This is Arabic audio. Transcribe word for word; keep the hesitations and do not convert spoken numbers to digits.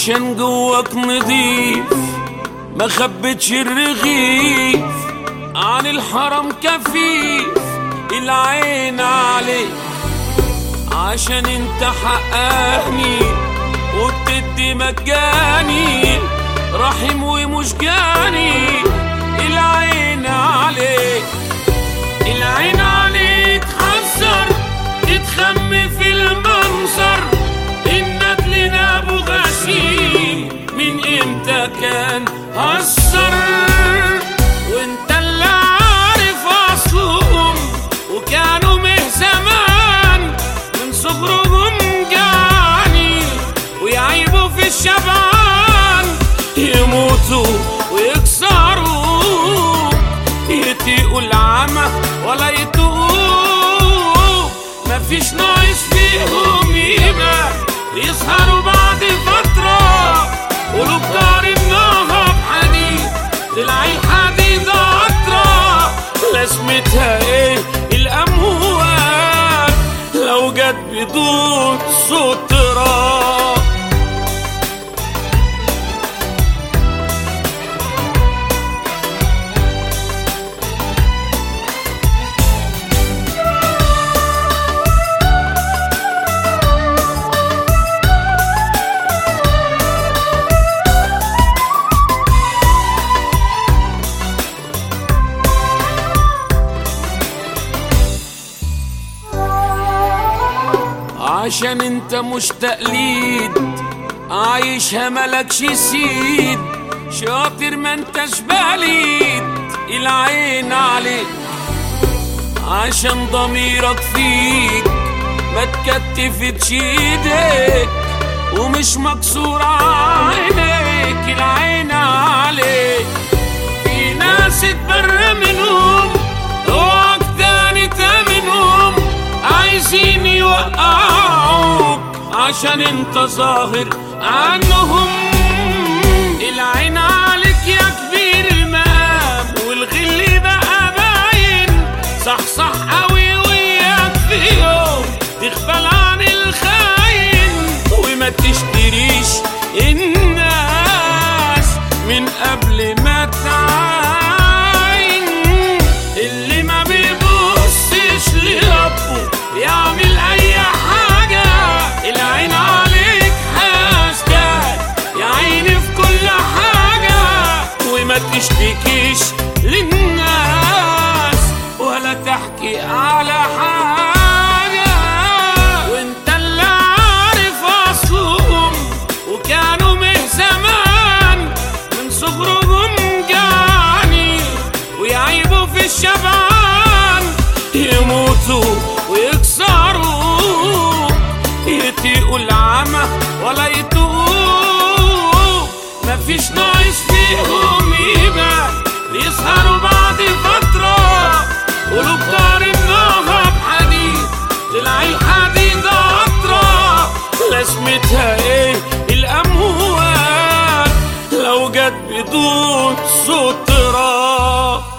عشان جواك نضيف ما خبتش الرغيف عن الحرم كفيف العين عليك، عشان انت حقاني وبتدي مجاني رحيم ومش جاني. العين عليك العين عليك حذر تتخم في المنظر. الندل لابو غشيم من امتى كان هزر، وانت اللي عارف اصلهم وكانوا من زمان من صغرهم جاني ويعيبوا في الشبعان يموتوا ويكسروا يتيقوا العمى ولا يتوقوا. مفيش ناقص فيهم يبقى يسهروا بعد فترة قلوب ضاربناها بحديد تلاقي الحديد قطرة. لازمتها ايه الأموال لو جت بدون سترة؟ عشان انت مش تقليد عايشها ملكش سيد، شاطر ما انتش بليد. العين عليك عشان ضميرك فيك ما تكتفتش ايديك ومش مكسور عينيك. العين عليك في ناس اتبرى منهم اوعك تاني تامنهم عايزين يوقعوك عشان انت ظاهر عنهم. العين عليك يا كبير المقام والغل بقى باين صح صح قوي وياك في يوم تغفل عن الخاين وما تشتريش الناس من قبل ما تعاين. اللي ما بيبصش لربه يعمل اي حاجة. العين عليك حاسدك يا عيني في كل حاجة وما تشتكيش للناس ولا تحكي على حاجة. وانت اللي عارف اصلهم وكانوا من زمان من صغرهم جاني ويعيبوا في الشبعان يموتوا ويكسروا يتيقوا العمى ولا يتوقوا. مفيش ناقص فيهم يبقى يسهروا بعد فترة قلوب ضاربناها بحديد تلاقي الحديد قطرة. لازمتها ايه الأموال لو جت بدون سترة؟